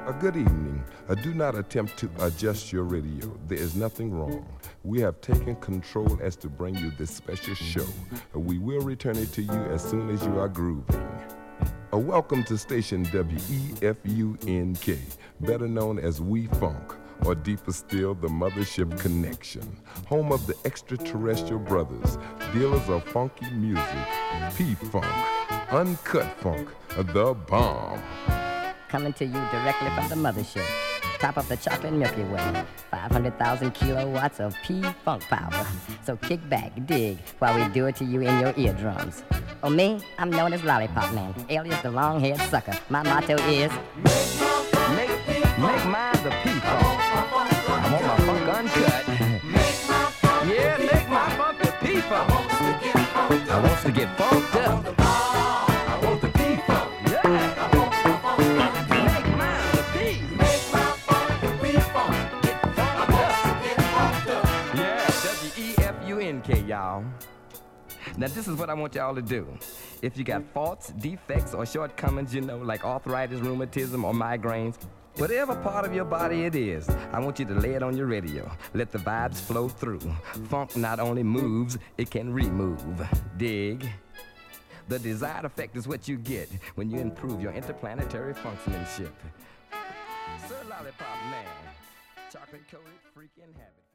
Good evening. Do not attempt to adjust your radio. There is nothing wrong. We have taken control as to bring you this special show. We will return it to you as soon as you are grooving. Welcome to station WEFUNK, better known as We Funk, or deeper still, the Mothership Connection, home of the extraterrestrial brothers, dealers of funky music, P-Funk, Uncut Funk, the bomb. Coming to you directly from the mothership, top of the chocolate Milky Way, 500,000 kilowatts of P-Funk power. So kick back, dig, while we do it to you in your eardrums. Oh, me? I'm known as Lollipop Man, alias the long-haired sucker. My motto is, make mine the P-Funk. I want my funk uncut. Yeah, make my funk the P-Funk. I want to get funked up. I want the P-Funk. Yeah. WEFUNK, y'all. Now this is what I want y'all to do. If you got faults, defects, or shortcomings, like arthritis, rheumatism, or migraines, whatever part of your body it is, I want you to lay it on your radio. Let the vibes flow through. Funk not only moves, it can remove. Dig? The desired effect is what you get when you improve your interplanetary functionship. Sir Lollipop Man, chocolate-coated freaking habit.